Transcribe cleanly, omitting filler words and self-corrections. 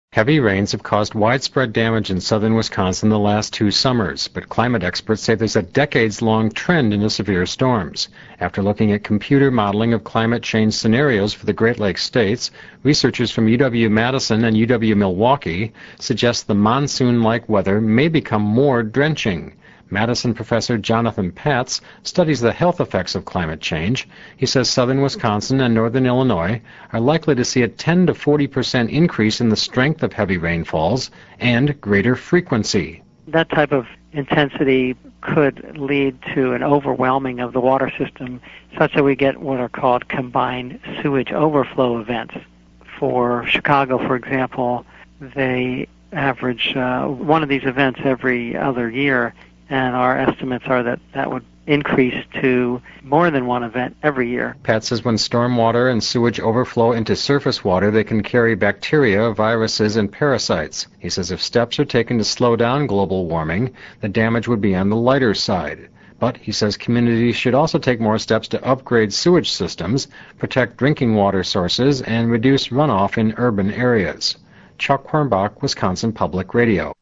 Heavy rains have caused widespread damage in southern Wisconsin the last 2 summers, but climate experts say there's a decades-long trend into severe storms. After looking at computer modeling of climate change scenarios for the Great Lakes states, researchers from UW-Madison and UW-Milwaukee suggest the monsoon-like weather may become more drenching. Madison professor Jonathan Patz studies the health effects of climate change. He says southern Wisconsin and northern Illinois are likely to see a 10 to 40% increase in the strength of heavy rainfalls and greater frequency. That type of intensity could lead to an overwhelming of the water system such that we get what are called combined sewage overflow events. For Chicago, for example, they average one of these events every other year, and our estimates are that that would increase to more than one event every year. Pat says when stormwater and sewage overflow into surface water, they can carry bacteria, viruses, and parasites. He says if steps are taken to slow down global warming, the damage would be on the lighter side. But he says communities should also take more steps to upgrade sewage systems, protect drinking water sources, and reduce runoff in urban areas. Chuck Hornbach, Wisconsin Public Radio.